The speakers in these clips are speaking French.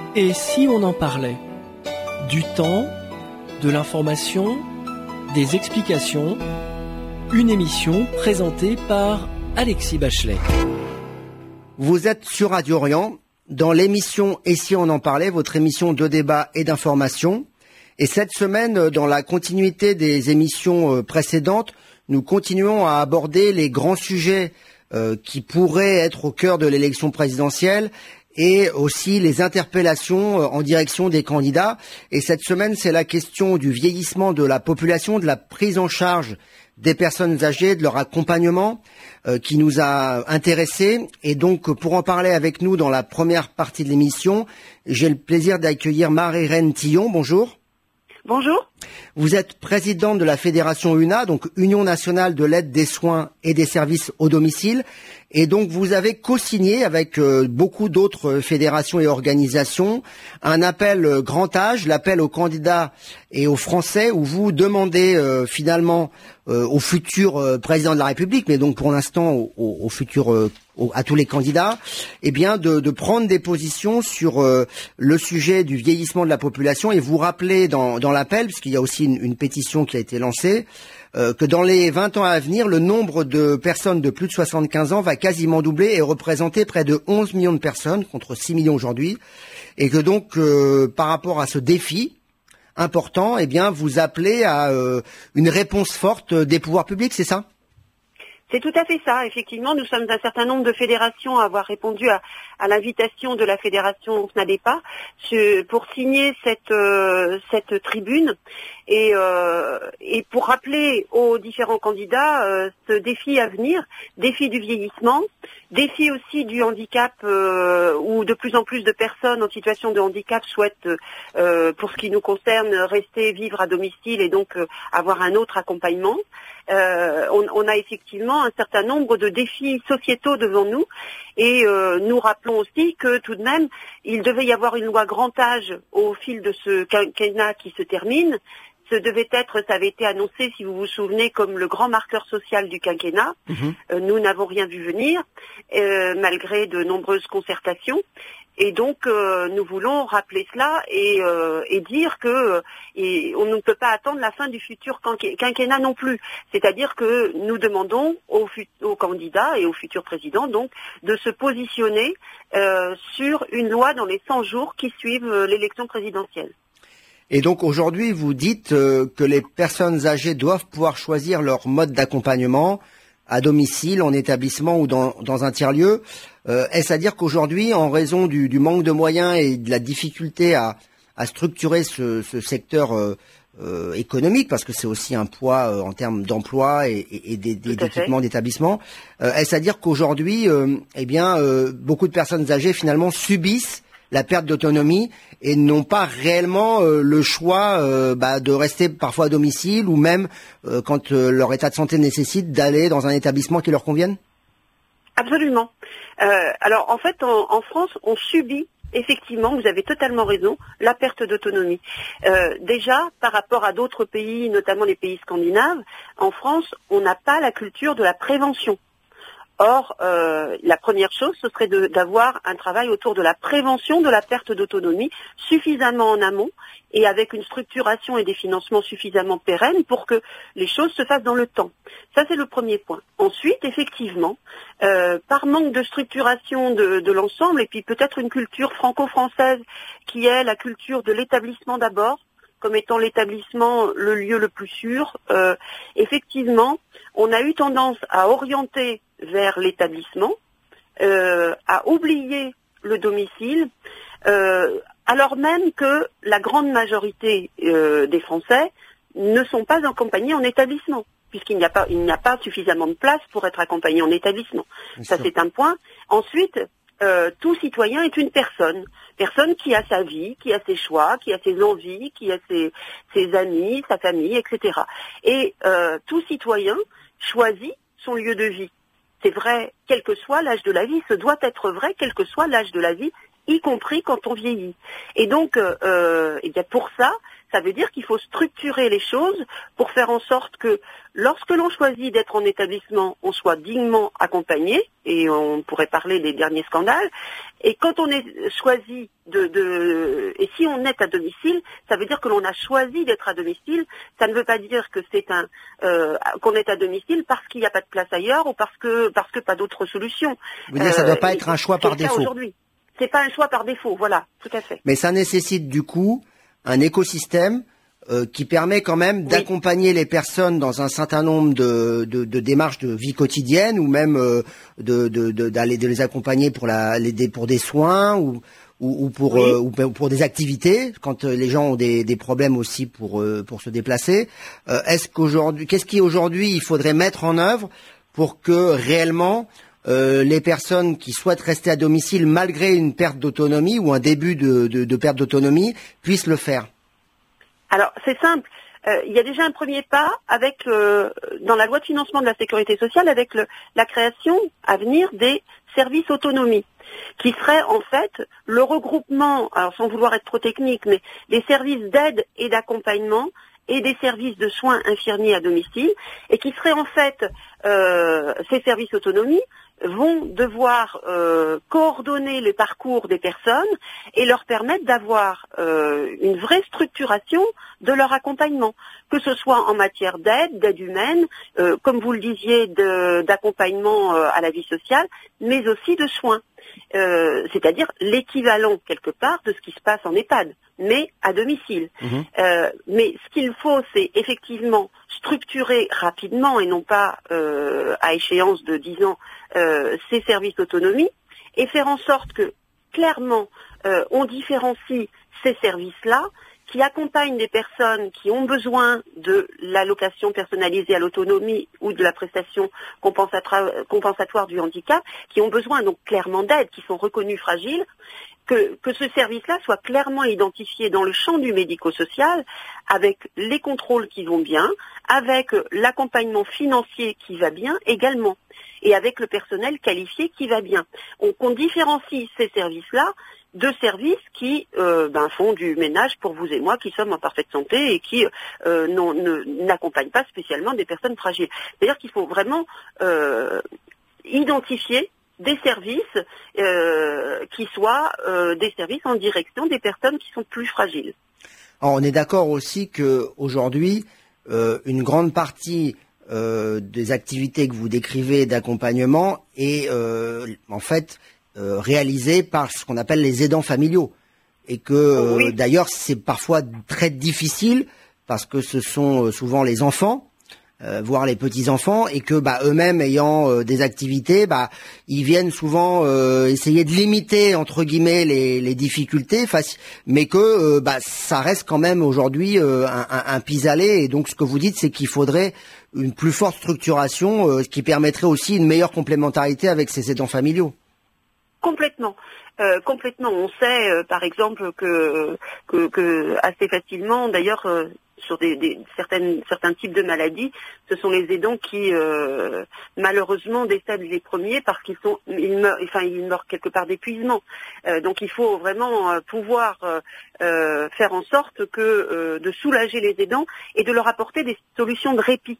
Et si on en parlait? Du temps, de l'information, des explications, une émission présentée par Alexis Bachelet. Vous êtes sur Radio Orient, dans l'émission « Et si on en parlait ?», votre émission de débat et d'information. Et cette semaine, dans la continuité des émissions précédentes, nous continuons à aborder les grands sujets qui pourraient être au cœur de l'élection présidentielle et aussi les interpellations en direction des candidats. Et cette semaine, c'est la question du vieillissement de la population, de la prise en charge des personnes âgées, de leur accompagnement qui nous a intéressés. Et donc, pour en parler avec nous dans la première partie de l'émission, j'ai le plaisir d'accueillir Marie-Reine Tillon. Bonjour. Bonjour. Vous êtes présidente de la Fédération UNA, donc Union nationale de l'aide des soins et des services au domicile. Et donc, vous avez co-signé avec beaucoup d'autres fédérations et organisations un appel grand âge, l'appel aux candidats et aux Français, où vous demandez finalement au futur président de la République, mais donc pour l'instant au futur à tous les candidats, eh bien de prendre des positions sur le sujet du vieillissement de la population. Et vous rappelez dans l'appel, puisqu'il y a aussi une pétition qui a été lancée, que dans les 20 ans à venir, le nombre de personnes de plus de 75 ans va quasiment doubler et représenter près de 11 millions de personnes contre 6 millions aujourd'hui. Et que donc, par rapport à ce défi important, eh bien, vous appelez à une réponse forte des pouvoirs publics, c'est ça ? C'est tout à fait ça. Effectivement, nous sommes un certain nombre de fédérations à avoir répondu à l'invitation de la fédération SNADEPA pour signer cette tribune et pour rappeler aux différents candidats ce défi à venir, défi du vieillissement, défi aussi du handicap où de plus en plus de personnes en situation de handicap souhaitent, pour ce qui nous concerne, rester vivre à domicile et donc avoir un autre accompagnement. On a effectivement un certain nombre de défis sociétaux devant nous et nous rappelons aussi que tout de même il devait y avoir une loi grand âge au fil de ce quinquennat qui se termine. Ça avait été annoncé, si vous vous souvenez, comme le grand marqueur social du quinquennat. Nous n'avons rien vu venir, malgré de nombreuses concertations. Et donc, nous voulons rappeler cela et dire que on ne peut pas attendre la fin du futur quinquennat non plus. C'est-à-dire que nous demandons aux candidats et aux futurs présidents donc de se positionner sur une loi dans les 100 jours qui suivent l'élection présidentielle. Et donc aujourd'hui, vous dites que les personnes âgées doivent pouvoir choisir leur mode d'accompagnement à domicile, en établissement ou dans un tiers-lieu. Est-ce à dire qu'aujourd'hui, en raison du manque de moyens et de la difficulté à structurer ce secteur économique, parce que c'est aussi un poids en termes d'emploi et d'équipement d'établissement, est-ce à dire qu'aujourd'hui, beaucoup de personnes âgées finalement subissent la perte d'autonomie et n'ont pas réellement le choix de rester parfois à domicile ou même quand leur état de santé nécessite d'aller dans un établissement qui leur convienne? Absolument. Alors en fait en France on subit effectivement, vous avez totalement raison, la perte d'autonomie. Déjà par rapport à d'autres pays, notamment les pays scandinaves, en France on n'a pas la culture de la prévention. Or, la première chose, ce serait d'avoir un travail autour de la prévention de la perte d'autonomie suffisamment en amont et avec une structuration et des financements suffisamment pérennes pour que les choses se fassent dans le temps. Ça, c'est le premier point. Ensuite, effectivement, par manque de structuration de l'ensemble et puis peut-être une culture franco-française qui est la culture de l'établissement d'abord, comme étant l'établissement le lieu le plus sûr, effectivement, on a eu tendance à orienter vers l'établissement, à oublier le domicile, alors même que la grande majorité des Français ne sont pas accompagnés en établissement, puisqu'il n'y a pas suffisamment de place pour être accompagné en établissement. Ça, c'est un point. Ensuite, tout citoyen est une personne qui a sa vie, qui a ses choix, qui a ses envies, qui a ses amis, sa famille, etc. Et tout citoyen choisit son lieu de vie. C'est vrai, quel que soit l'âge de la vie, ce doit être vrai, quel que soit l'âge de la vie, y compris quand on vieillit. Et donc, pour ça, ça veut dire qu'il faut structurer les choses pour faire en sorte que lorsque l'on choisit d'être en établissement, on soit dignement accompagné, et on pourrait parler des derniers scandales. Et quand on est choisi et si on est à domicile, ça veut dire que l'on a choisi d'être à domicile. Ça ne veut pas dire que qu'on est à domicile parce qu'il n'y a pas de place ailleurs ou parce que pas d'autre solution. Vous voulez dire, ça ne doit pas être un choix par défaut. Aujourd'hui, c'est pas un choix par défaut, voilà, tout à fait. Mais ça nécessite du coup un écosystème qui permet quand même d'accompagner les personnes dans un certain nombre de démarches de vie quotidienne, ou même de les accompagner pour des soins ou pour des activités quand les gens ont des problèmes aussi pour se déplacer. Qu'est-ce qui aujourd'hui il faudrait mettre en œuvre pour que réellement les personnes qui souhaitent rester à domicile malgré une perte d'autonomie ou un début de perte d'autonomie puissent le faire? Alors, c'est simple. Il y a déjà un premier pas avec dans la loi de financement de la sécurité sociale avec la création à venir des services autonomie, qui serait en fait le regroupement, alors sans vouloir être trop technique, mais des services d'aide et d'accompagnement et des services de soins infirmiers à domicile, et qui serait en fait ces services autonomie vont devoir coordonner le parcours des personnes et leur permettre d'avoir une vraie structuration de leur accompagnement, que ce soit en matière d'aide humaine, comme vous le disiez, d'accompagnement à la vie sociale, mais aussi de soins. C'est-à-dire l'équivalent quelque part de ce qui se passe en EHPAD, mais à domicile. Mais ce qu'il faut, c'est effectivement structurer rapidement et non pas à échéance de 10 ans ces services autonomie, et faire en sorte que clairement on différencie ces services-là qui accompagnent des personnes qui ont besoin de l'allocation personnalisée à l'autonomie ou de la prestation compensatoire du handicap, qui ont besoin donc clairement d'aide, qui sont reconnus fragiles, que ce service-là soit clairement identifié dans le champ du médico-social, avec les contrôles qui vont bien, avec l'accompagnement financier qui va bien également, et avec le personnel qualifié qui va bien. On différencie ces services-là de services qui font du ménage pour vous et moi qui sommes en parfaite santé et qui n'accompagnent pas spécialement des personnes fragiles. C'est-à-dire qu'il faut vraiment identifier des services qui soient des services en direction des personnes qui sont plus fragiles. Alors, on est d'accord aussi que aujourd'hui, une grande partie des activités que vous décrivez d'accompagnement est en fait réalisée par ce qu'on appelle les aidants familiaux, et que d'ailleurs c'est parfois très difficile parce que ce sont souvent les enfants, voire les petits-enfants, et que eux-mêmes ayant des activités, ils viennent souvent essayer de limiter entre guillemets les difficultés, mais que ça reste quand même aujourd'hui un pis-aller. Et donc ce que vous dites, c'est qu'il faudrait une plus forte structuration, ce qui permettrait aussi une meilleure complémentarité avec ces aidants familiaux. Complètement. On sait, par exemple, que assez facilement, d'ailleurs, sur certains types de maladies, ce sont les aidants qui malheureusement décèdent les premiers parce ils meurent quelque part d'épuisement. Donc il faut vraiment pouvoir faire en sorte de soulager les aidants et de leur apporter des solutions de répit.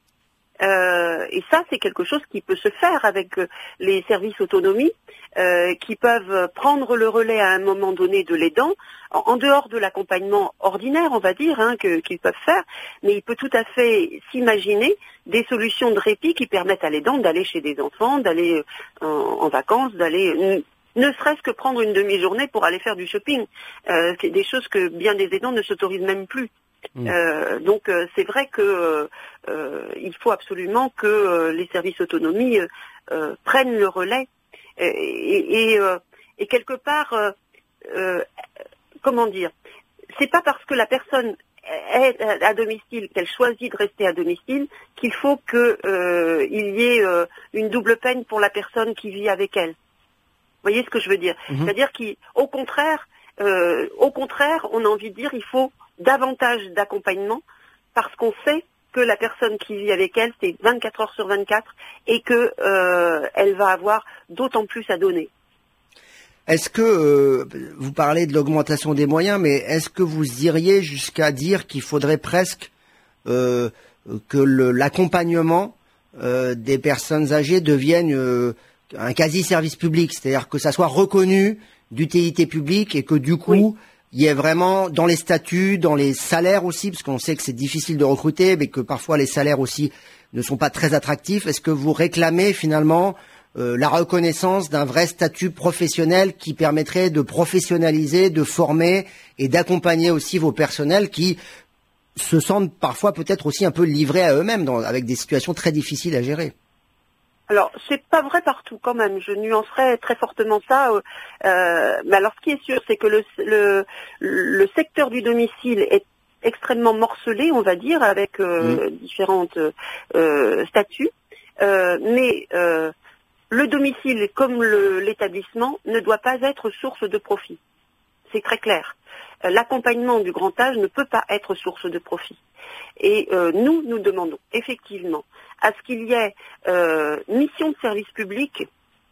Et ça, c'est quelque chose qui peut se faire avec les services autonomie, qui peuvent prendre le relais à un moment donné de l'aidant, en dehors de l'accompagnement ordinaire, on va dire, qu'ils peuvent faire, mais il peut tout à fait s'imaginer des solutions de répit qui permettent à l'aidant d'aller chez des enfants, d'aller en vacances, d'aller ne serait-ce que prendre une demi-journée pour aller faire du shopping, des choses que bien des aidants ne s'autorisent même plus. Donc c'est vrai que il faut absolument que les services autonomie prennent le relais et quelque part comment dire, c'est pas parce que la personne est à domicile qu'elle choisit de rester à domicile qu'il faut que il y ait une double peine pour la personne qui vit avec elle. Vous voyez ce que je veux dire? C'est-à-dire qu'au contraire, on a envie de dire il faut davantage d'accompagnement parce qu'on sait que la personne qui vit avec elle, c'est 24 heures sur 24 et que elle va avoir d'autant plus à donner. Est-ce que vous parlez de l'augmentation des moyens, mais est-ce que vous iriez jusqu'à dire qu'il faudrait presque que l'accompagnement des personnes âgées devienne un quasi-service public, c'est-à-dire que ça soit reconnu d'utilité publique et que du coup il y ait vraiment dans les statuts, dans les salaires aussi, parce qu'on sait que c'est difficile de recruter, mais que parfois les salaires aussi ne sont pas très attractifs. Est-ce que vous réclamez finalement la reconnaissance d'un vrai statut professionnel qui permettrait de professionnaliser, de former et d'accompagner aussi vos personnels qui se sentent parfois peut-être aussi un peu livrés à eux-mêmes avec des situations très difficiles à gérer? Alors, c'est pas vrai partout quand même. Je nuancerais très fortement ça. Mais alors, ce qui est sûr, c'est que le secteur du domicile est extrêmement morcelé, on va dire, avec différentes statuts. Mais le domicile, comme l'établissement, ne doit pas être source de profit. C'est très clair. L'accompagnement du grand âge ne peut pas être source de profit. Et nous demandons effectivement à ce qu'il y ait mission de service public.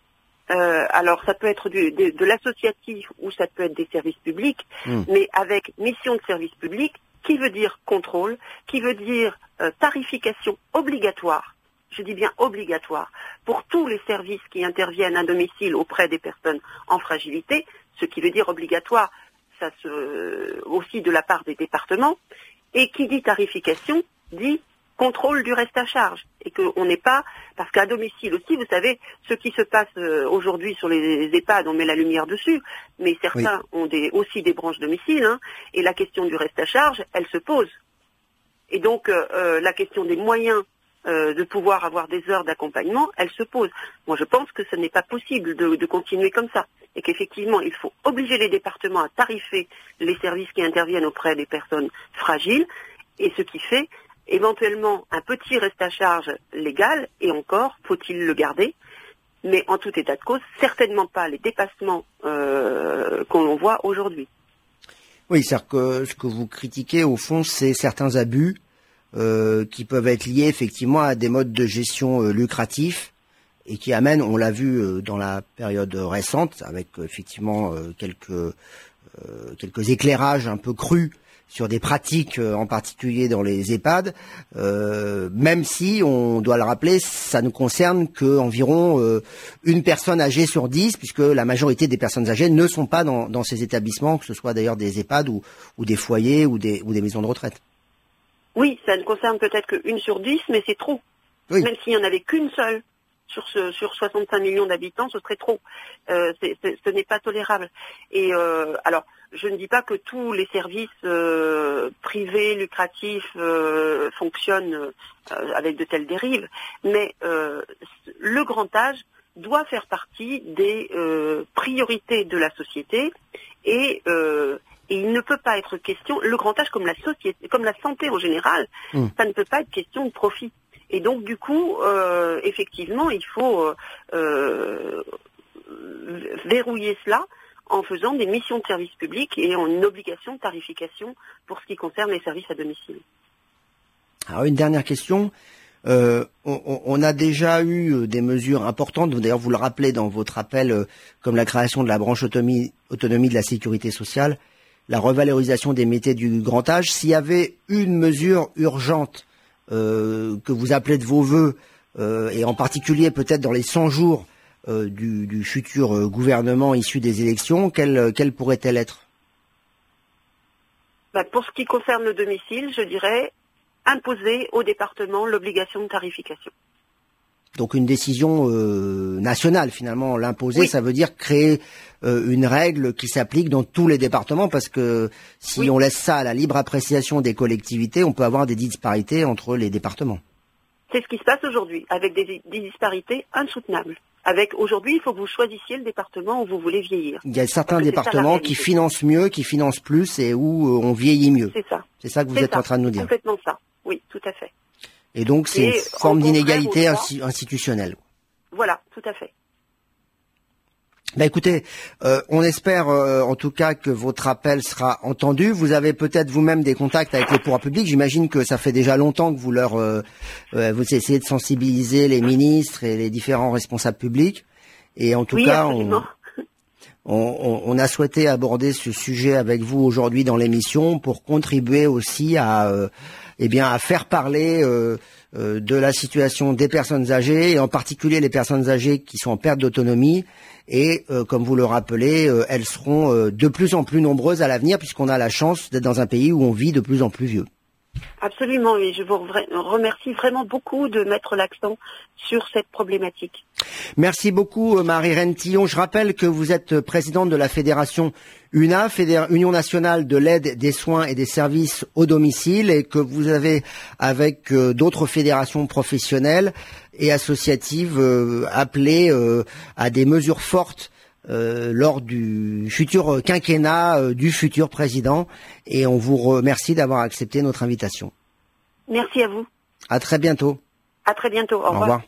Alors ça peut être de l'associatif ou ça peut être des services publics, mais avec mission de service public, qui veut dire contrôle, qui veut dire tarification obligatoire. Je dis bien obligatoire, pour tous les services qui interviennent à domicile auprès des personnes en fragilité, ce qui veut dire obligatoire, ça aussi de la part des départements, et qui dit tarification, dit contrôle du reste à charge, et qu'on n'est pas, parce qu'à domicile aussi, vous savez, ce qui se passe aujourd'hui sur les EHPAD, on met la lumière dessus, mais certains ont aussi des branches domicile, et la question du reste à charge, elle se pose. Et donc, la question des moyens de pouvoir avoir des heures d'accompagnement, elle se pose. Moi, je pense que ce n'est pas possible de continuer comme ça. Et qu'effectivement, il faut obliger les départements à tarifer les services qui interviennent auprès des personnes fragiles, et ce qui fait éventuellement un petit reste à charge légal, et encore, faut-il le garder, mais en tout état de cause, certainement pas les dépassements qu'on voit aujourd'hui. Oui, c'est-à-dire que ce que vous critiquez, au fond, c'est certains abus qui peuvent être liés effectivement à des modes de gestion lucratifs et qui amènent, on l'a vu dans la période récente, avec effectivement quelques éclairages un peu crus sur des pratiques, en particulier dans les EHPAD, même si, on doit le rappeler, ça ne concerne qu'environ une personne âgée sur 10, puisque la majorité des personnes âgées ne sont pas dans ces établissements, que ce soit d'ailleurs des EHPAD ou des foyers ou des maisons de retraite. Oui, ça ne concerne peut-être qu'une sur 10, mais c'est trop. Oui. Même s'il n'y en avait qu'une seule sur 65 millions d'habitants, ce serait trop. Ce n'est pas tolérable. Et alors, je ne dis pas que tous les services privés, lucratifs fonctionnent avec de telles dérives, mais le grand âge doit faire partie des priorités de la société et il ne peut pas être question, le grand âge comme la société, comme la santé en général, ça ne peut pas être question de profit. Et donc du coup, effectivement, il faut verrouiller cela en faisant des missions de service public et en une obligation de tarification pour ce qui concerne les services à domicile. Alors une dernière question. On a déjà eu des mesures importantes, d'ailleurs vous le rappelez dans votre appel, comme la création de la branche autonomie de la sécurité sociale, la revalorisation des métiers du grand âge. S'il y avait une mesure urgente que vous appelez de vos vœux, et en particulier peut-être dans les 100 jours du futur gouvernement issu des élections, quelle pourrait-elle être? Pour ce qui concerne le domicile, je dirais imposer au département l'obligation de tarification. Donc une décision nationale finalement, l'imposer, ça veut dire créer une règle qui s'applique dans tous les départements, parce que si on laisse ça à la libre appréciation des collectivités, on peut avoir des disparités entre les départements. C'est ce qui se passe aujourd'hui, avec des disparités insoutenables. Aujourd'hui, il faut que vous choisissiez le département où vous voulez vieillir. Il y a certains départements qui financent mieux, qui financent plus et où on vieillit mieux. C'est ça. C'est ça que vous êtes en train de nous dire. Complètement ça. Oui, tout à fait. Et donc c'est une forme d'inégalité institutionnelle. Voilà, tout à fait. Écoutez, on espère en tout cas que votre appel sera entendu. Vous avez peut-être vous-même des contacts avec les pouvoirs publics. J'imagine que ça fait déjà longtemps que vous essayez de sensibiliser les ministres et les différents responsables publics. Et en tout cas, On a souhaité aborder ce sujet avec vous aujourd'hui dans l'émission pour contribuer aussi à faire parler de la situation des personnes âgées et en particulier les personnes âgées qui sont en perte d'autonomie. Et comme vous le rappelez, elles seront de plus en plus nombreuses à l'avenir puisqu'on a la chance d'être dans un pays où on vit de plus en plus vieux. Absolument, et je vous remercie vraiment beaucoup de mettre l'accent sur cette problématique. Merci beaucoup Marie-Reine Tillon. Je rappelle que vous êtes présidente de la fédération UNA, Union nationale de l'aide, des soins et des services au domicile, et que vous avez, avec d'autres fédérations professionnelles et associatives, appelé à des mesures fortes lors du futur quinquennat du futur président, et on vous remercie d'avoir accepté notre invitation. Merci à vous. À très bientôt. À très bientôt. Au revoir.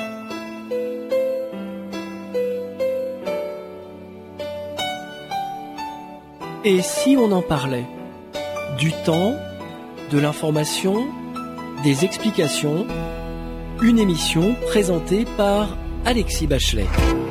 Et si on en parlait du temps, de l'information, des explications, une émission présentée par Alexis Bachelet.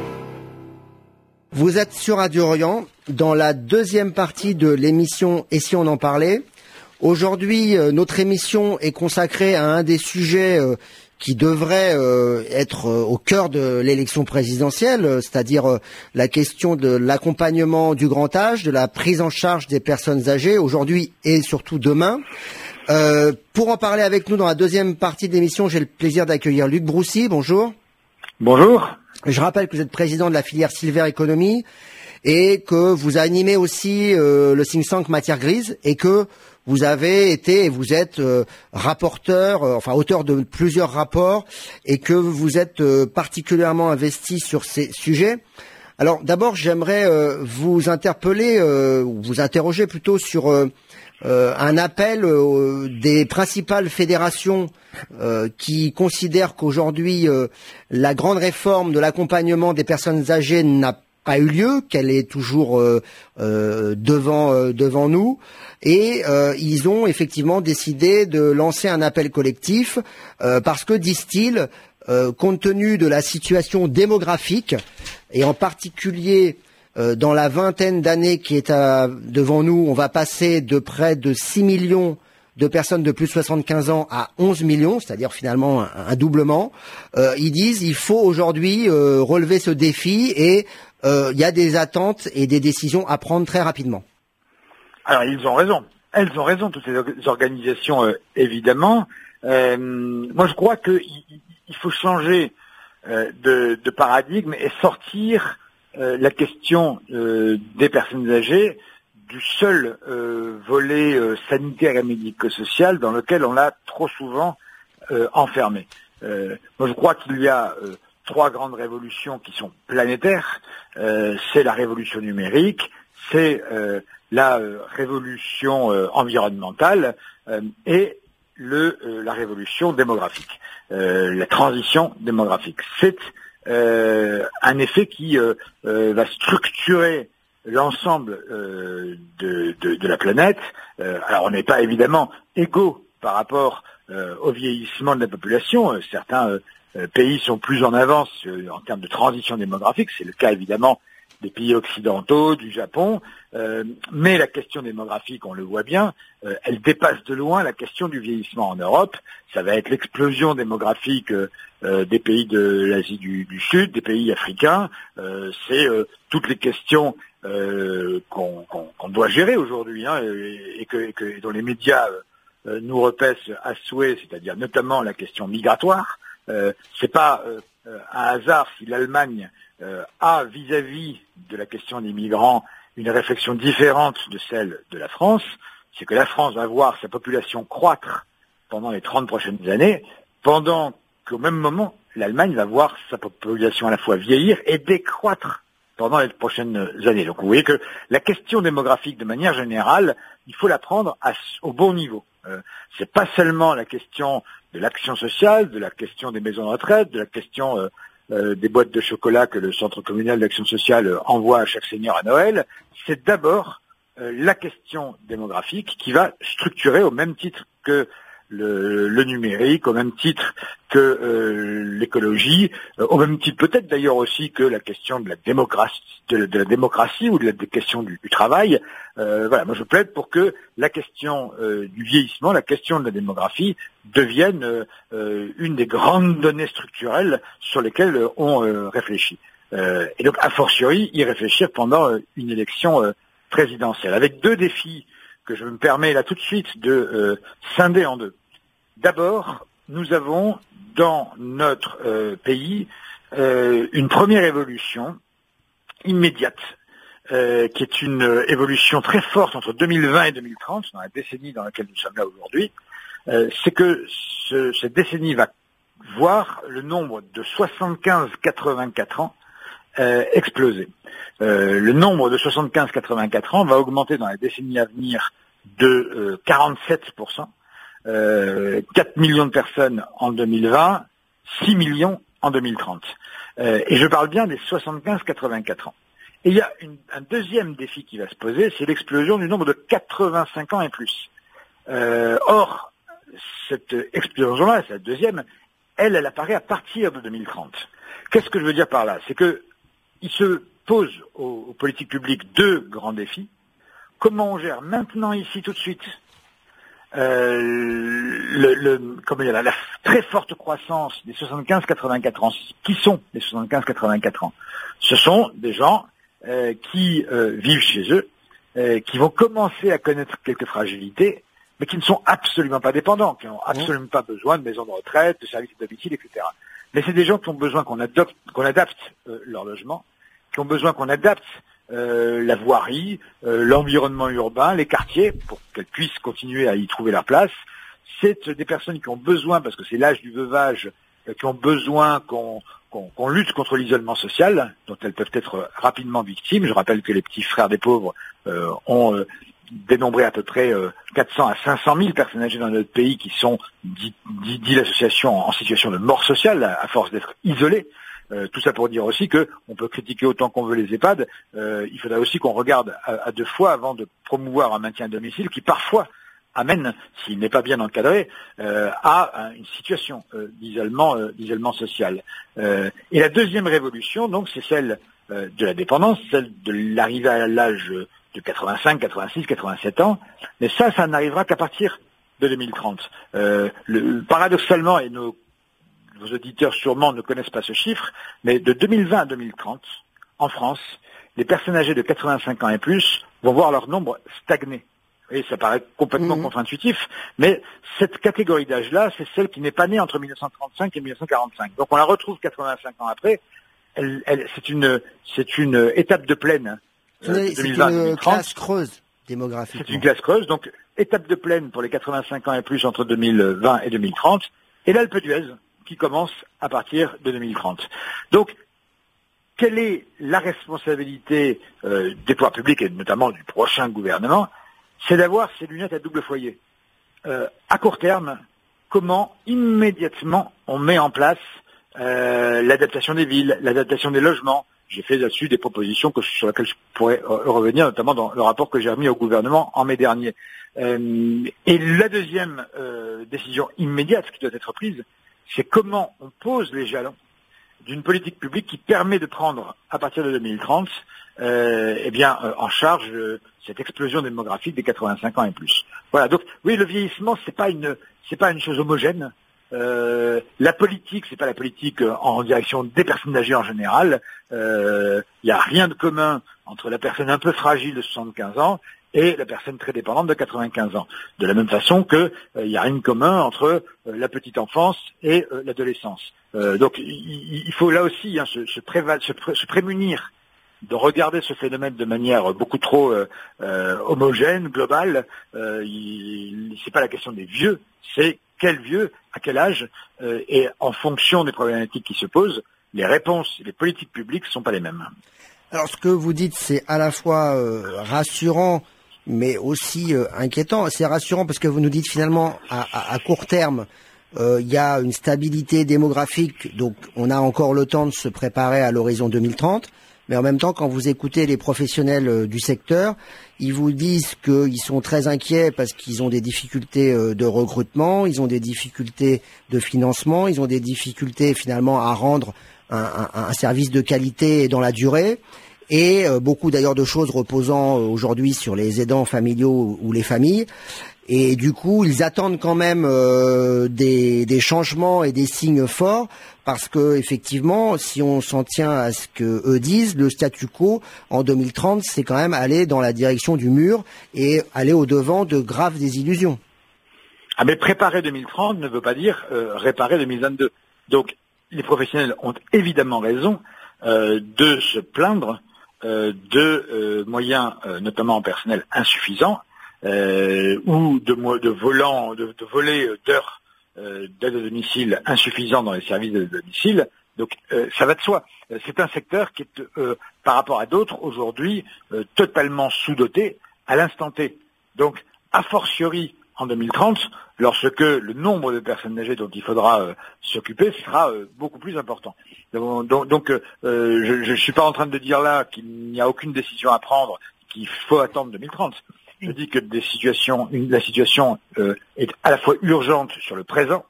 Vous êtes sur Radio Orient dans la deuxième partie de l'émission Et si on en parlait. Aujourd'hui, notre émission est consacrée à un des sujets qui devrait être au cœur de l'élection présidentielle, c'est-à-dire la question de l'accompagnement du grand âge, de la prise en charge des personnes âgées, aujourd'hui et surtout demain. Pour en parler avec nous dans la deuxième partie de l'émission, j'ai le plaisir d'accueillir Luc Broussy. Bonjour. Bonjour. Je rappelle que vous êtes président de la filière Silver Economy et que vous animez aussi le think tank Matière Grise et que vous avez été et vous êtes rapporteur, auteur de plusieurs rapports et que vous êtes particulièrement investi sur ces sujets. Alors d'abord, j'aimerais vous interroger plutôt sur un appel des principales fédérations qui considèrent qu'aujourd'hui la grande réforme de l'accompagnement des personnes âgées n'a pas eu lieu, qu'elle est toujours devant nous, et ils ont effectivement décidé de lancer un appel collectif parce que, disent-ils, compte tenu de la situation démographique et en particulier dans la vingtaine d'années qui est devant nous, on va passer de près de 6 millions de personnes de plus de 75 ans à 11 millions, c'est-à-dire finalement un doublement. Ils disent il faut aujourd'hui relever ce défi et il y a des attentes et des décisions à prendre très rapidement. Alors ils ont raison. Elles ont raison, toutes ces organisations, évidemment. Moi je crois qu'il faut changer de paradigme et sortir la question des personnes âgées du seul volet sanitaire et médico-social dans lequel on l'a trop souvent enfermé. Moi, je crois qu'il y a trois grandes révolutions qui sont planétaires. C'est la révolution numérique, c'est la révolution environnementale et la révolution démographique, la transition démographique. C'est un effet qui va structurer l'ensemble de la planète. Alors on n'est pas évidemment égaux par rapport au vieillissement de la population. Certains pays sont plus en avance en termes de transition démographique. C'est le cas évidemment des pays occidentaux, du Japon. Mais la question démographique, on le voit bien, elle dépasse de loin la question du vieillissement en Europe. Ça va être l'explosion démographique des pays de l'Asie du Sud, des pays africains. C'est toutes les questions qu'on doit gérer aujourd'hui, et dont les médias nous repaissent à souhait, c'est-à-dire notamment la question migratoire. C'est pas un hasard si l'Allemagne a vis-à-vis de la question des migrants une réflexion différente de celle de la France. C'est que la France va voir sa population croître pendant les 30 prochaines années, pendant qu'au même moment, l'Allemagne va voir sa population à la fois vieillir et décroître pendant les prochaines années. Donc vous voyez que la question démographique, de manière générale, il faut la prendre au bon niveau. C'est pas seulement la question de l'action sociale, de la question des maisons de retraite, de la question des boîtes de chocolat que le Centre communal d'action sociale envoie à chaque senior à Noël. C'est d'abord la question démographique qui va structurer, au même titre que le numérique, au même titre que l'écologie, au même titre peut-être d'ailleurs aussi que la question de la démocratie ou de la question du travail. Voilà, moi je plaide pour que la question du vieillissement, la question de la démographie devienne une des grandes données structurelles sur lesquelles on réfléchit. Et donc, a fortiori, y réfléchir pendant une élection présidentielle, avec deux défis que je me permets là tout de suite de scinder en deux. D'abord, nous avons dans notre pays une première évolution immédiate, qui est une évolution très forte entre 2020 et 2030, dans la décennie dans laquelle nous sommes là aujourd'hui. C'est que cette décennie va voir le nombre de 75-84 ans exploser. Le nombre de 75-84 ans va augmenter dans la décennie à venir de 47%. 4 millions de personnes en 2020, 6 millions en 2030. Et je parle bien des 75-84 ans. Et il y a un deuxième défi qui va se poser, c'est l'explosion du nombre de 85 ans et plus. Or, cette explosion-là, cette deuxième, elle apparaît à partir de 2030. Qu'est-ce que je veux dire par là? C'est que il se pose aux politiques publiques deux grands défis. Comment on gère maintenant, ici, tout de suite, la très forte croissance des 75-84 ans. Qui sont les 75-84 ans? Ce sont des gens qui vivent chez eux, qui vont commencer à connaître quelques fragilités, mais qui ne sont absolument pas dépendants, qui n'ont absolument pas besoin de maisons de retraite, de services de domicile, etc. Mais c'est des gens qui ont besoin qu'on adapte leur logement, qui ont besoin qu'on adapte la voirie, l'environnement urbain, les quartiers, pour qu'elles puissent continuer à y trouver leur place. C'est des personnes qui ont besoin, parce que c'est l'âge du veuvage, qui ont besoin qu'on lutte contre l'isolement social, dont elles peuvent être rapidement victimes. Je rappelle que les petits frères des pauvres ont dénombré à peu près 400 à 500 000 personnes âgées dans notre pays qui sont, dit l'association, en situation de mort sociale, à force d'être isolées. Tout ça pour dire aussi que on peut critiquer autant qu'on veut les EHPAD, il faudra aussi qu'on regarde à deux fois avant de promouvoir un maintien à domicile qui parfois amène, s'il n'est pas bien encadré, à une situation d'isolement social. Et la deuxième révolution, donc, c'est celle de la dépendance, celle de l'arrivée à l'âge de 85, 86, 87 ans, mais ça n'arrivera qu'à partir de 2030. Paradoxalement, et vos auditeurs sûrement ne connaissent pas ce chiffre, mais de 2020 à 2030, en France, les personnes âgées de 85 ans et plus vont voir leur nombre stagner. Et ça paraît complètement contre-intuitif, mais cette catégorie d'âge-là, c'est celle qui n'est pas née entre 1935 et 1945. Donc on la retrouve 85 ans après. C'est une étape de plaine. C'est une classe creuse démographique. C'est une classe creuse, donc étape de plaine pour les 85 ans et plus entre 2020 et 2030. Et l'Alpe d'Huez, qui commence à partir de 2030. Donc, quelle est la responsabilité des pouvoirs publics et notamment du prochain gouvernement? C'est d'avoir ces lunettes à double foyer. À court terme, comment immédiatement on met en place l'adaptation des villes, l'adaptation des logements? J'ai fait là-dessus des propositions sur lesquelles je pourrais revenir, notamment dans le rapport que j'ai remis au gouvernement en mai dernier. Et la deuxième décision immédiate qui doit être prise, c'est comment on pose les jalons d'une politique publique qui permet de prendre, à partir de 2030, en charge cette explosion démographique des 85 ans et plus. Voilà. Donc, oui, le vieillissement, c'est pas une chose homogène. La politique, c'est pas la politique en direction des personnes âgées en général. Il n'y a rien de commun entre la personne un peu fragile de 75 ans et la personne très dépendante de 95 ans. De la même façon que il n'y a rien de commun entre la petite enfance et l'adolescence. Donc il faut là aussi se prémunir de regarder ce phénomène de manière beaucoup trop homogène, globale. C'est pas la question des vieux, c'est quel vieux, à quel âge, et en fonction des problématiques qui se posent, les réponses, les politiques publiques ne sont pas les mêmes. Alors ce que vous dites, c'est à la fois rassurant, mais aussi inquiétant. C'est rassurant parce que vous nous dites finalement, à court terme, il y a une stabilité démographique, donc on a encore le temps de se préparer à l'horizon 2030. mais en même temps, quand vous écoutez les professionnels du secteur, ils vous disent qu'ils sont très inquiets parce qu'ils ont des difficultés de recrutement, ils ont des difficultés de financement, ils ont des difficultés finalement à rendre un service de qualité dans la durée. Et beaucoup d'ailleurs de choses reposant aujourd'hui sur les aidants familiaux ou les familles. Et du coup, ils attendent quand même des changements et des signes forts, parce que effectivement, si on s'en tient à ce que eux disent, le statu quo en 2030, c'est quand même aller dans la direction du mur et aller au-devant de graves désillusions. Ah, mais préparer 2030 ne veut pas dire réparer 2022. Donc, les professionnels ont évidemment raison de se plaindre de moyens, notamment en personnel, insuffisants, ou de volets d'heures d'aide à domicile insuffisants dans les services d'aide à domicile. Donc ça va de soi. C'est un secteur qui est, par rapport à d'autres, aujourd'hui totalement sous-doté à l'instant T. Donc, a fortiori, en 2030, lorsque le nombre de personnes âgées dont il faudra s'occuper sera beaucoup plus important. Donc je ne suis pas en train de dire là qu'il n'y a aucune décision à prendre, qu'il faut attendre 2030. Je dis que la situation est à la fois urgente sur le présent,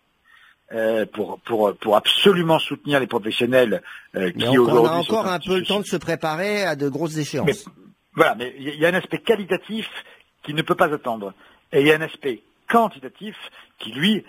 pour absolument soutenir les professionnels qui aujourd'hui on a encore un peu le temps de se préparer à de grosses échéances. Mais il y a un aspect qualitatif qui ne peut pas attendre. Et il y a un aspect quantitatif qui, lui,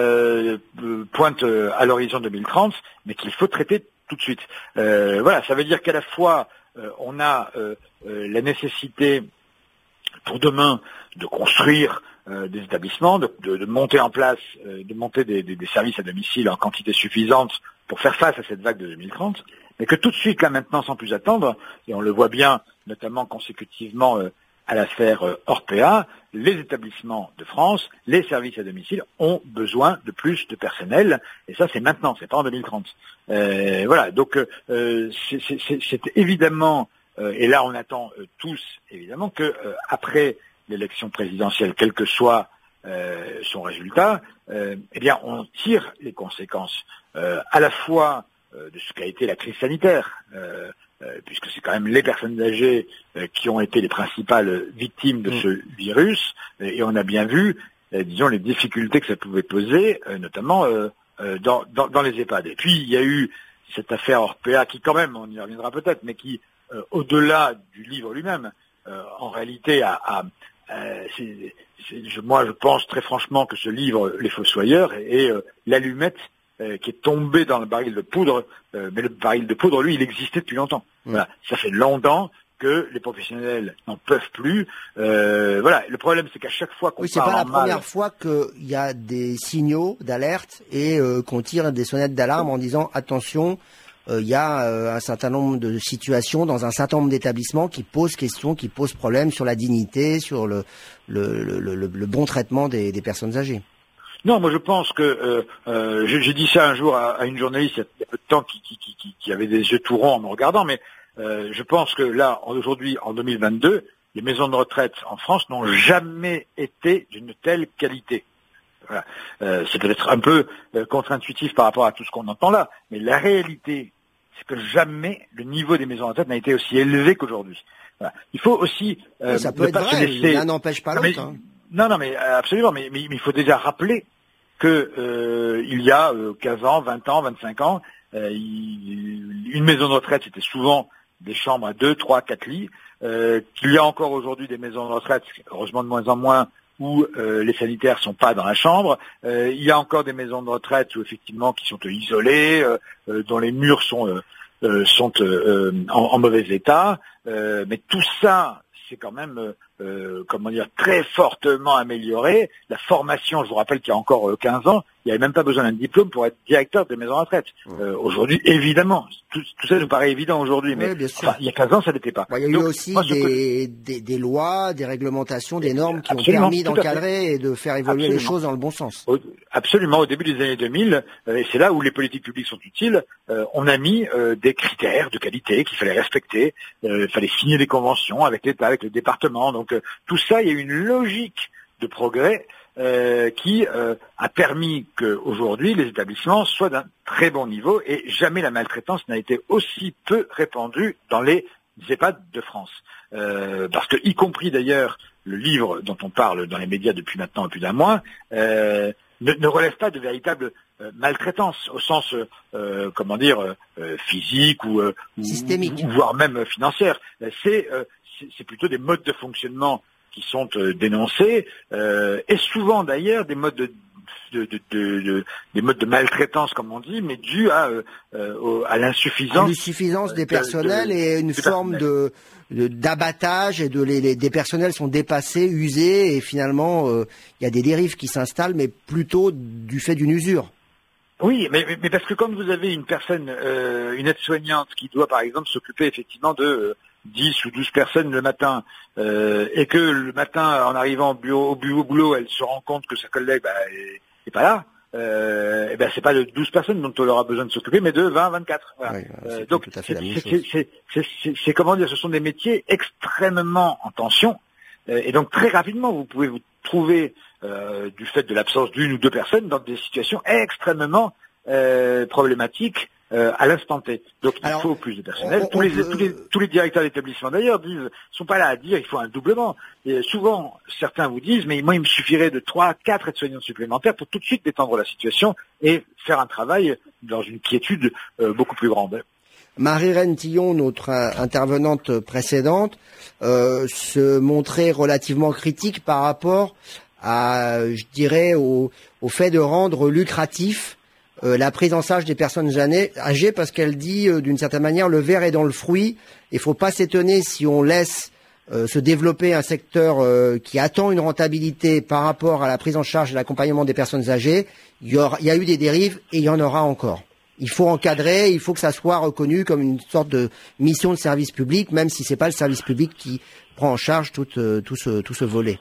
pointe à l'horizon 2030, mais qu'il faut traiter tout de suite. Ça veut dire qu'à la fois, on a la nécessité pour demain de construire des établissements, de monter en place, de monter des services à domicile en quantité suffisante pour faire face à cette vague de 2030, mais que tout de suite, là maintenant, sans plus attendre, et on le voit bien, notamment consécutivement à l'affaire Orpea, les établissements de France, les services à domicile ont besoin de plus de personnel, et ça c'est maintenant, c'est pas en 2030. Donc c'est évidemment, et là on attend tous évidemment que après l'élection présidentielle, quel que soit son résultat, on tire les conséquences à la fois de ce qu'a été la crise sanitaire, puisque c'est quand même les personnes âgées qui ont été les principales victimes de ce virus, et on a bien vu, disons, les difficultés que ça pouvait poser, notamment dans les EHPAD. Et puis il y a eu cette affaire Orpea qui, quand même, on y reviendra peut-être, mais qui, au-delà du livre lui-même, en réalité moi je pense très franchement que ce livre, Les Fossoyeurs, est l'allumette qui est tombé dans le baril de poudre, mais le baril de poudre, lui, il existait depuis longtemps. Voilà, ça fait longtemps que les professionnels n'en peuvent plus. Le problème, c'est qu'à chaque fois qu'on parle c'est pas la première fois qu'il y a des signaux d'alerte et qu'on tire des sonnettes d'alarme en disant attention, il y a un certain nombre de situations dans un certain nombre d'établissements qui posent question, qui posent problème sur la dignité, sur le bon traitement des personnes âgées. Non, moi je pense que j'ai dit ça un jour à une journaliste il y a peu de temps qui avait des yeux tout ronds en me regardant, mais je pense que là, aujourd'hui, en 2022, les maisons de retraite en France n'ont jamais été d'une telle qualité. Voilà. C'est peut-être un peu contre-intuitif par rapport à tout ce qu'on entend là, mais la réalité, c'est que jamais le niveau des maisons de retraite n'a été aussi élevé qu'aujourd'hui. Voilà. Il faut aussi ça peut être vrai, l'un n'empêche pas l'autre. Non, mais absolument, mais il faut déjà rappeler que il y a 15 ans, 20 ans, 25 ans, une maison de retraite, c'était souvent des chambres à 2, 3, 4 lits, qu'il y a encore aujourd'hui des maisons de retraite, heureusement de moins en moins, où les sanitaires sont pas dans la chambre. Il y a encore des maisons de retraite où effectivement qui sont isolées, dont les murs sont en mauvais état, mais tout ça, c'est quand même très fortement amélioré. La formation, je vous rappelle qu'il y a encore 15 ans, il n'y avait même pas besoin d'un diplôme pour être directeur de maison de retraite. Aujourd'hui, évidemment, tout ça nous paraît évident aujourd'hui, mais il y a 15 ans, ça n'était pas. Il y a eu aussi des lois, des réglementations, des normes qui ont permis d'encadrer et de faire évoluer les choses dans le bon sens. Absolument, au début des années 2000, et c'est là où les politiques publiques sont utiles, on a mis des critères de qualité qu'il fallait respecter, il fallait signer des conventions avec l'État, avec le département. Donc tout ça, il y a une logique de progrès qui a permis qu'aujourd'hui les établissements soient d'un très bon niveau et jamais la maltraitance n'a été aussi peu répandue dans les EHPAD de France. Parce que, y compris d'ailleurs, le livre dont on parle dans les médias depuis maintenant plus d'un mois, ne relève pas de véritable maltraitance au sens, physique ou systémique, ou voire même financière. C'est plutôt des modes de fonctionnement qui sont dénoncés, et souvent d'ailleurs des modes des modes de maltraitance, comme on dit, mais dus à l'insuffisance des personnels et une forme d'abattage, et des personnels sont dépassés, usés, et finalement il y a des dérives qui s'installent, mais plutôt du fait d'une usure. Oui, mais parce que quand vous avez une personne, une aide-soignante qui doit par exemple s'occuper effectivement de 10 ou 12 personnes le matin, et que le matin, en arrivant au boulot, elle se rend compte que sa collègue est pas là, c'est pas de 12 personnes dont elle aura besoin de s'occuper, mais de 20, 24. Voilà. Oui, donc c'est comment dire, ce sont des métiers extrêmement en tension, et donc très rapidement vous pouvez vous trouver du fait de l'absence d'une ou deux personnes dans des situations extrêmement problématiques à l'instant T. Donc il faut plus de personnel. Tous les directeurs d'établissement d'ailleurs sont pas là à dire il faut un doublement. Et souvent certains vous disent mais moi il me suffirait de 3, 4 aides-soignants supplémentaires pour tout de suite détendre la situation et faire un travail dans une quiétude beaucoup plus grande. Marie-Reine Tillon, notre intervenante précédente, se montrait relativement critique par rapport à, je dirais, au fait de rendre lucratif la prise en charge des personnes âgées, parce qu'elle dit d'une certaine manière le verre est dans le fruit. Il faut pas s'étonner si on laisse se développer un secteur qui attend une rentabilité par rapport à la prise en charge et l'accompagnement des personnes âgées. Il y a eu des dérives et il y en aura encore. Il faut encadrer, il faut que ça soit reconnu comme une sorte de mission de service public, même si c'est pas le service public qui prend en charge tout ce volet.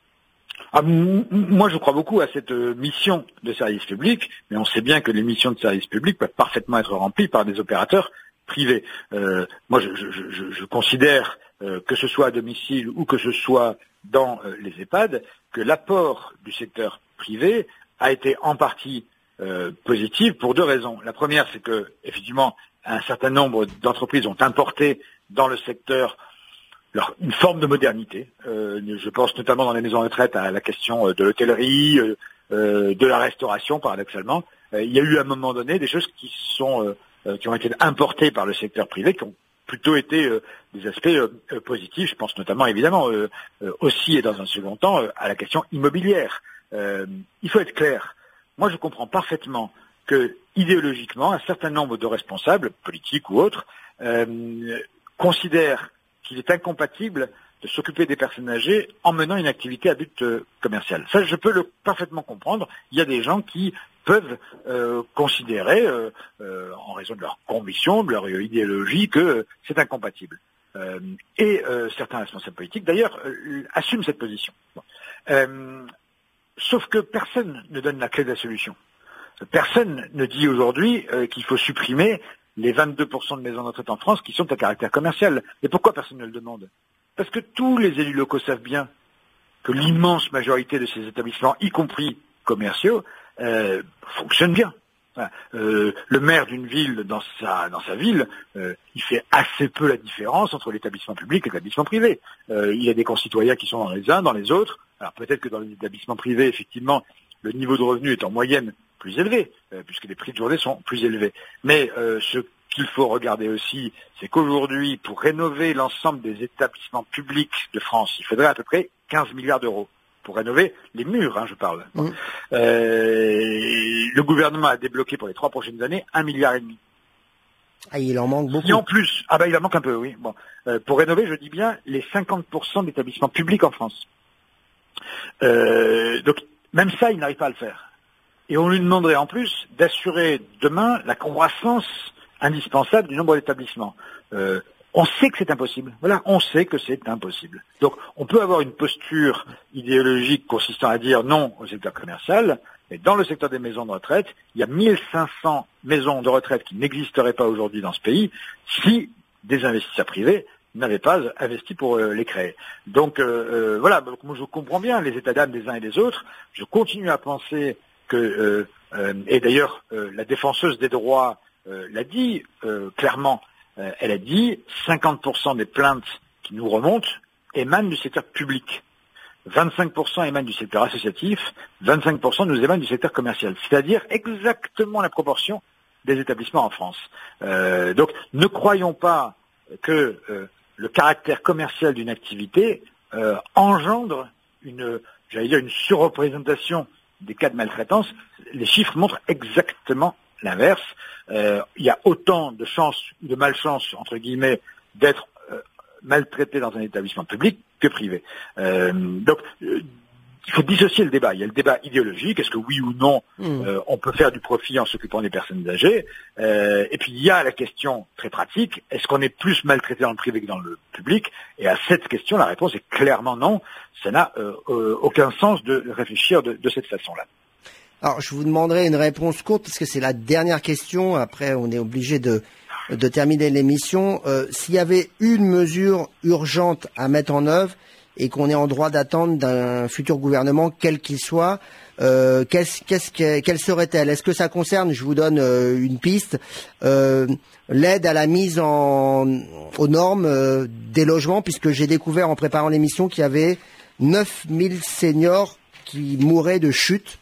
Moi, je crois beaucoup à cette mission de service public, mais on sait bien que les missions de service public peuvent parfaitement être remplies par des opérateurs privés. Moi, je considère, que ce soit à domicile ou que ce soit dans les EHPAD, que l'apport du secteur privé a été en partie positif pour deux raisons. La première, c'est que, effectivement, un certain nombre d'entreprises ont importé dans le secteur une forme de modernité. Je pense notamment dans les maisons de retraite à la question de l'hôtellerie, de la restauration, paradoxalement. Il y a eu à un moment donné des choses qui ont été importées par le secteur privé, qui ont plutôt été des aspects positifs. Je pense notamment, évidemment, aussi et dans un second temps, à la question immobilière. Il faut être clair. Moi, je comprends parfaitement que, idéologiquement, un certain nombre de responsables, politiques ou autres, considèrent qu'il est incompatible de s'occuper des personnes âgées en menant une activité à but commercial. Ça, je peux parfaitement comprendre. Il y a des gens qui peuvent considérer, en raison de leur conviction, de leur idéologie, que c'est incompatible. Et certains responsables politiques, d'ailleurs, assument cette position. Sauf que personne ne donne la clé de la solution. Personne ne dit aujourd'hui qu'il faut supprimer les 22% de maisons de retraite en France qui sont à caractère commercial. Et pourquoi personne ne le demande? Parce que tous les élus locaux savent bien que l'immense majorité de ces établissements, y compris commerciaux, fonctionnent bien. Le maire d'une ville dans sa ville, il fait assez peu la différence entre l'établissement public et l'établissement privé. Il y a des concitoyens qui sont dans les uns, dans les autres. Alors peut-être que dans les établissements privés, effectivement, le niveau de revenu est en moyenne plus élevé, puisque les prix de journée sont plus élevés. Mais ce qu'il faut regarder aussi, c'est qu'aujourd'hui, pour rénover l'ensemble des établissements publics de France, il faudrait à peu près 15 milliards d'euros. Pour rénover les murs, je parle. Mmh. Le gouvernement a débloqué pour les 3 prochaines années 1,5 milliard. Ah, il en manque beaucoup. Et en plus, il en manque un peu, oui. Bon, pour rénover, je dis bien, les 50% d'établissements publics en France. Donc, même ça, il n'arrive pas à le faire. Et on lui demanderait en plus d'assurer demain la croissance indispensable du nombre d'établissements. On sait que c'est impossible. Voilà, on sait que c'est impossible. Donc, on peut avoir une posture idéologique consistant à dire non au secteur commercial, mais dans le secteur des maisons de retraite, il y a 1500 maisons de retraite qui n'existeraient pas aujourd'hui dans ce pays si des investisseurs privés n'avaient pas investi pour les créer. Donc voilà, donc, moi je comprends bien les états d'âme des uns et des autres. Je continue à penser que, et d'ailleurs la défenseuse des droits l'a dit clairement, elle a dit 50% des plaintes qui nous remontent émanent du secteur public. 25% émanent du secteur associatif, 25% nous émanent du secteur commercial. C'est-à-dire exactement la proportion des établissements en France. Donc ne croyons pas que le caractère commercial d'une activité engendre une surreprésentation des cas de maltraitance. Les chiffres montrent exactement l'inverse. Il y a autant de chances, de malchance, entre guillemets, d'être maltraité dans un établissement public que privé. Donc, il faut dissocier le débat. Il y a le débat idéologique, est-ce que oui ou non on peut faire du profit en s'occupant des personnes âgées, et puis il y a la question très pratique, est-ce qu'on est plus maltraité dans le privé que dans le public? Et à cette question, la réponse est clairement non. Ça n'a aucun sens de réfléchir de cette façon-là. Alors, je vous demanderai une réponse courte, parce que c'est la dernière question. Après, on est obligé de terminer l'émission. S'il y avait une mesure urgente à mettre en œuvre et qu'on est en droit d'attendre d'un futur gouvernement, quel qu'il soit, quelle serait-elle? Est-ce que ça concerne, je vous donne une piste, l'aide à la mise aux normes des logements, puisque j'ai découvert en préparant l'émission qu'il y avait 9000 seniors qui mouraient de chute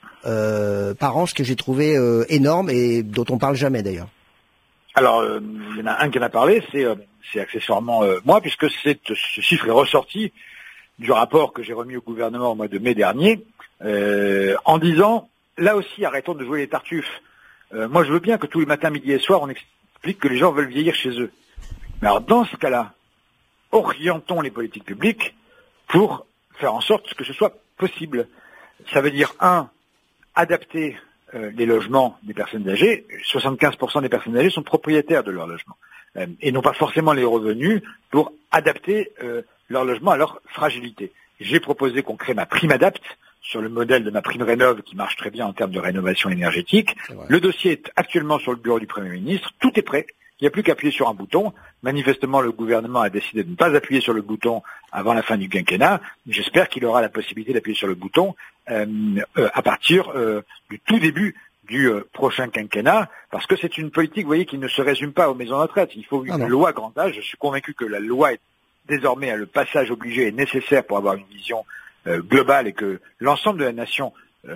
par an, ce que j'ai trouvé énorme et dont on parle jamais d'ailleurs. Alors, il y en a un qui en a parlé, c'est accessoirement moi, puisque ce chiffre est ressorti du rapport que j'ai remis au gouvernement au mois de mai dernier, en disant, là aussi, arrêtons de jouer les tartuffes. Moi, je veux bien que tous les matins, midi et soir, on explique que les gens veulent vieillir chez eux. Mais alors, dans ce cas-là, orientons les politiques publiques pour faire en sorte que ce soit possible. Ça veut dire, adapter les logements des personnes âgées. 75% des personnes âgées sont propriétaires de leur logement et n'ont pas forcément les revenus pour adapter leur logement à leur fragilité. J'ai proposé qu'on crée ma prime Adapt sur le modèle de ma prime Rénov qui marche très bien en termes de rénovation énergétique. Le dossier est actuellement sur le bureau du Premier ministre. Tout est prêt. Il n'y a plus qu'à appuyer sur un bouton. Manifestement, le gouvernement a décidé de ne pas appuyer sur le bouton avant la fin du quinquennat. J'espère qu'il aura la possibilité d'appuyer sur le bouton à partir du tout début du prochain quinquennat, parce que c'est une politique, vous voyez, qui ne se résume pas aux maisons de retraite. Il faut une loi grand âge. Je suis convaincu que la loi est désormais, le passage obligé est nécessaire pour avoir une vision globale et que l'ensemble de la nation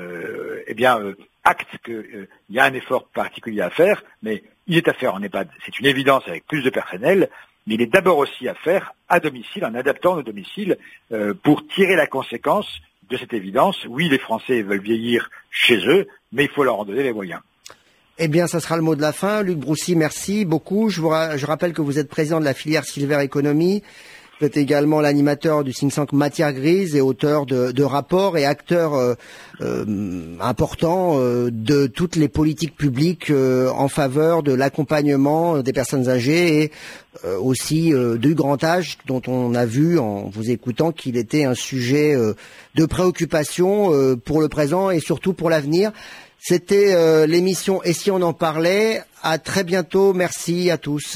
acte qu'il y a un effort particulier à faire, mais il est à faire en EHPAD, c'est une évidence avec plus de personnel, mais il est d'abord aussi à faire à domicile, en adaptant le domicile, pour tirer la conséquence de cette évidence. Oui, les Français veulent vieillir chez eux, mais il faut leur en donner les moyens. Eh bien, ça sera le mot de la fin. Luc Broussy, merci beaucoup. Je rappelle que vous êtes président de la filière Silver Economy. Vous êtes également l'animateur du think tank Matière Grise et auteur de rapports et acteur important de toutes les politiques publiques en faveur de l'accompagnement des personnes âgées et aussi du grand âge, dont on a vu en vous écoutant qu'il était un sujet de préoccupation pour le présent et surtout pour l'avenir. C'était l'émission Et si on en parlait. À très bientôt. Merci à tous.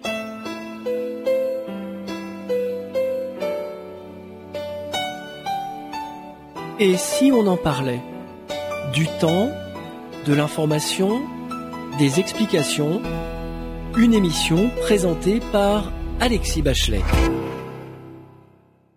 Et si on en parlait? Du temps, de l'information, des explications, une émission présentée par Alexis Bachelet.